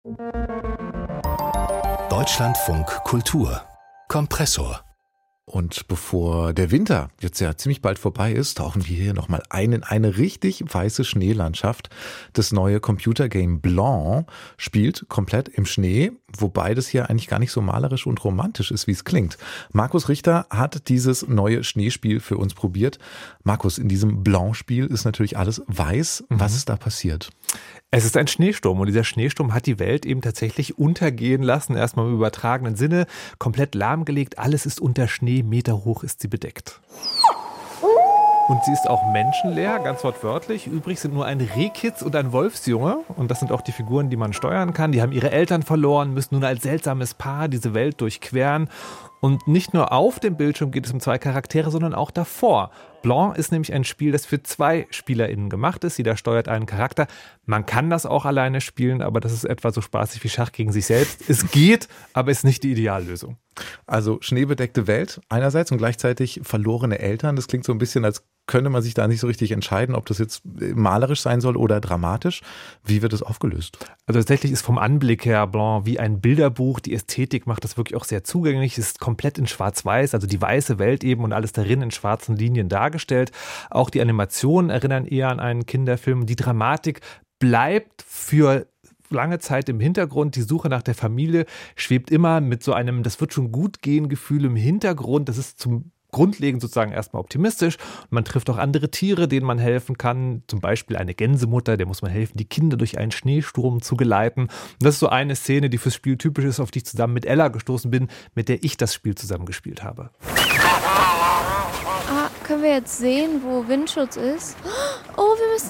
Deutschlandfunk Kultur Kompressor. Und bevor der Winter jetzt ja ziemlich bald vorbei ist, tauchen wir hier nochmal ein in eine richtig weiße Schneelandschaft. Das neue Computergame Blanc spielt komplett im Schnee, wobei das hier eigentlich gar nicht so malerisch und romantisch ist, wie es klingt. Markus Richter hat dieses neue Schneespiel für uns probiert. Markus, in diesem Blanc-Spiel ist natürlich alles weiß. Was ist da passiert? Es ist ein Schneesturm und dieser Schneesturm hat die Welt eben tatsächlich untergehen lassen, erstmal im übertragenen Sinne, komplett lahmgelegt, alles ist unter Schnee, Meter hoch ist sie bedeckt. Und sie ist auch menschenleer, ganz wortwörtlich. Übrig sind nur ein Rehkitz und ein Wolfsjunge. Und das sind auch die Figuren, die man steuern kann. Die haben ihre Eltern verloren, müssen nun als seltsames Paar diese Welt durchqueren. Und nicht nur auf dem Bildschirm geht es um zwei Charaktere, sondern auch davor. Blanc ist nämlich ein Spiel, das für 2 SpielerInnen gemacht ist. Jeder steuert einen Charakter. Man kann das auch alleine spielen, aber das ist etwa so spaßig wie Schach gegen sich selbst. Es geht, aber ist nicht die Ideallösung. Also schneebedeckte Welt einerseits und gleichzeitig verlorene Eltern. Das klingt so ein bisschen, als könnte man sich da nicht so richtig entscheiden, ob das jetzt malerisch sein soll oder dramatisch. Wie wird das aufgelöst? Also tatsächlich ist vom Anblick her Blanc wie ein Bilderbuch. Die Ästhetik macht das wirklich auch sehr zugänglich. Es ist komplett in Schwarz-Weiß, also die weiße Welt eben und alles darin in schwarzen Linien dargestellt. Auch die Animationen erinnern eher an einen Kinderfilm. Die Dramatik bleibt für lange Zeit im Hintergrund. Die Suche nach der Familie schwebt immer mit so einem, das wird schon gut gehen Gefühl im Hintergrund. Das ist zum grundlegend sozusagen erstmal optimistisch. Man trifft auch andere Tiere, denen man helfen kann. Zum Beispiel eine Gänsemutter, der muss man helfen, die Kinder durch einen Schneesturm zu geleiten. Und das ist so eine Szene, die fürs Spiel typisch ist, auf die ich zusammen mit Ella gestoßen bin, mit der ich das Spiel zusammen gespielt habe. Können wir jetzt sehen, wo Windschutz ist? Oh, wir müssen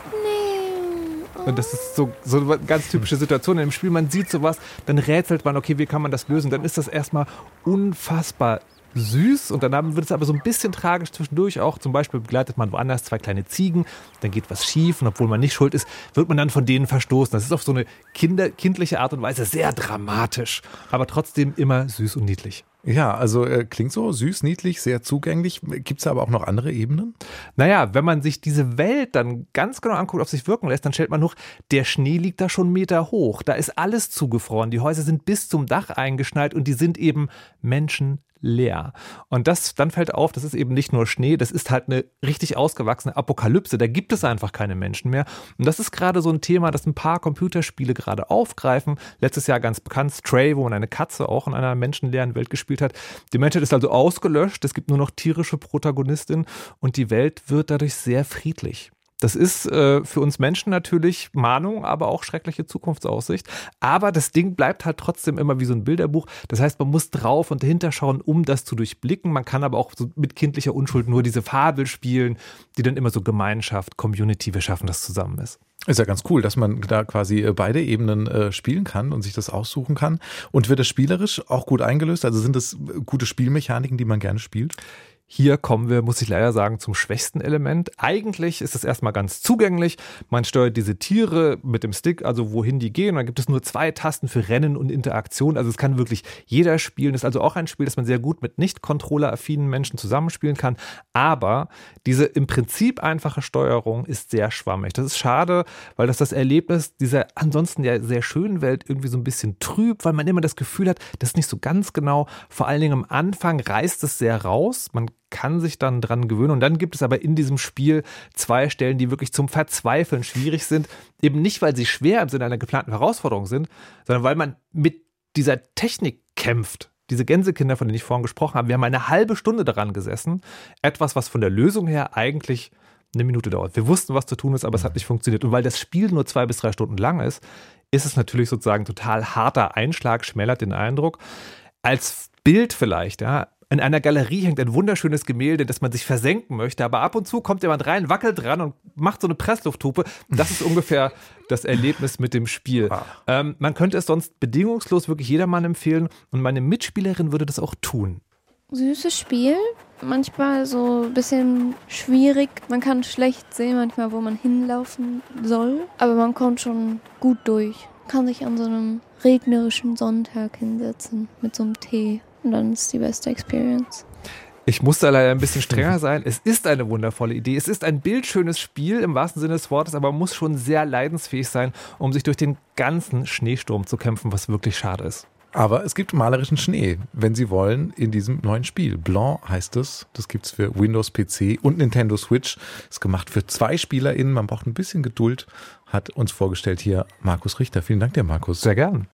die mitnehmen. Oh. Und das ist so eine ganz typische Situation im Spiel. Man sieht sowas, dann rätselt man, okay, wie kann man das lösen? Dann ist das erstmal unfassbar süß und dann wird es aber so ein bisschen tragisch zwischendurch auch. Zum Beispiel begleitet man woanders 2 kleine Ziegen, dann geht was schief und obwohl man nicht schuld ist, wird man dann von denen verstoßen. Das ist auf so eine kindliche Art und Weise sehr dramatisch, aber trotzdem immer süß und niedlich. Ja, also klingt so süß, niedlich, sehr zugänglich. Gibt es aber auch noch andere Ebenen? Naja, wenn man sich diese Welt dann ganz genau anguckt, auf sich wirken lässt, dann stellt man hoch, der Schnee liegt da schon Meter hoch. Da ist alles zugefroren. Die Häuser sind bis zum Dach eingeschneit und die sind eben menschenleer. Und dann fällt auf, das ist eben nicht nur Schnee, das ist halt eine richtig ausgewachsene Apokalypse. Da gibt es einfach keine Menschen mehr. Und das ist gerade so ein Thema, das ein paar Computerspiele gerade aufgreifen. Letztes Jahr ganz bekannt, Stray, wo man eine Katze auch in einer menschenleeren Welt gespielt hat. Die Menschheit ist also ausgelöscht, es gibt nur noch tierische Protagonistinnen und die Welt wird dadurch sehr friedlich. Das ist für uns Menschen natürlich Mahnung, aber auch schreckliche Zukunftsaussicht. Aber das Ding bleibt halt trotzdem immer wie so ein Bilderbuch. Das heißt, man muss drauf und dahinter schauen, um das zu durchblicken. Man kann aber auch so mit kindlicher Unschuld nur diese Fabel spielen, die dann immer so Gemeinschaft, Community, wir schaffen das zusammen ist. Ist ja ganz cool, dass man da quasi beide Ebenen spielen kann und sich das aussuchen kann. Und wird das spielerisch auch gut eingelöst? Also sind das gute Spielmechaniken, die man gerne spielt? Hier kommen wir, muss ich leider sagen, zum schwächsten Element. Eigentlich ist es erstmal ganz zugänglich. Man steuert diese Tiere mit dem Stick, also wohin die gehen. Dann gibt es nur 2 Tasten für Rennen und Interaktion. Also es kann wirklich jeder spielen. Das ist also auch ein Spiel, das man sehr gut mit nicht controller-affinen Menschen zusammenspielen kann. Aber diese im Prinzip einfache Steuerung ist sehr schwammig. Das ist schade, weil das Erlebnis dieser ansonsten ja sehr schönen Welt irgendwie so ein bisschen trübt, weil man immer das Gefühl hat, das ist nicht so ganz genau. Vor allen Dingen am Anfang reißt es sehr raus. Man kann sich dann dran gewöhnen. Und dann gibt es aber in diesem Spiel 2 Stellen, die wirklich zum Verzweifeln schwierig sind. Eben nicht, weil sie schwer im Sinne einer geplanten Herausforderung sind, sondern weil man mit dieser Technik kämpft. Diese Gänsekinder, von denen ich vorhin gesprochen habe, wir haben eine halbe Stunde daran gesessen. Etwas, was von der Lösung her eigentlich eine Minute dauert. Wir wussten, was zu tun ist, aber es hat nicht funktioniert. Und weil das Spiel nur 2 bis 3 Stunden lang ist es natürlich sozusagen total harter Einschlag, schmälert den Eindruck. Als Bild vielleicht, ja, in einer Galerie hängt ein wunderschönes Gemälde, das man sich versenken möchte, aber ab und zu kommt jemand rein, wackelt dran und macht so eine Presslufthupe. Das ist ungefähr das Erlebnis mit dem Spiel. Man könnte es sonst bedingungslos wirklich jedermann empfehlen und meine Mitspielerin würde das auch tun. Süßes Spiel, manchmal so ein bisschen schwierig. Man kann schlecht sehen manchmal, wo man hinlaufen soll, aber man kommt schon gut durch. Man kann sich an so einem regnerischen Sonntag hinsetzen mit so einem Tee. Und dann ist die beste Experience. Ich muss da leider ein bisschen strenger sein. Es ist eine wundervolle Idee. Es ist ein bildschönes Spiel im wahrsten Sinne des Wortes, aber man muss schon sehr leidensfähig sein, um sich durch den ganzen Schneesturm zu kämpfen, was wirklich schade ist. Aber es gibt malerischen Schnee, wenn Sie wollen, in diesem neuen Spiel. Blanc heißt es. Das gibt's für Windows PC und Nintendo Switch. Ist gemacht für 2 SpielerInnen. Man braucht ein bisschen Geduld. Hat uns vorgestellt hier Markus Richter. Vielen Dank dir, Markus. Sehr gern.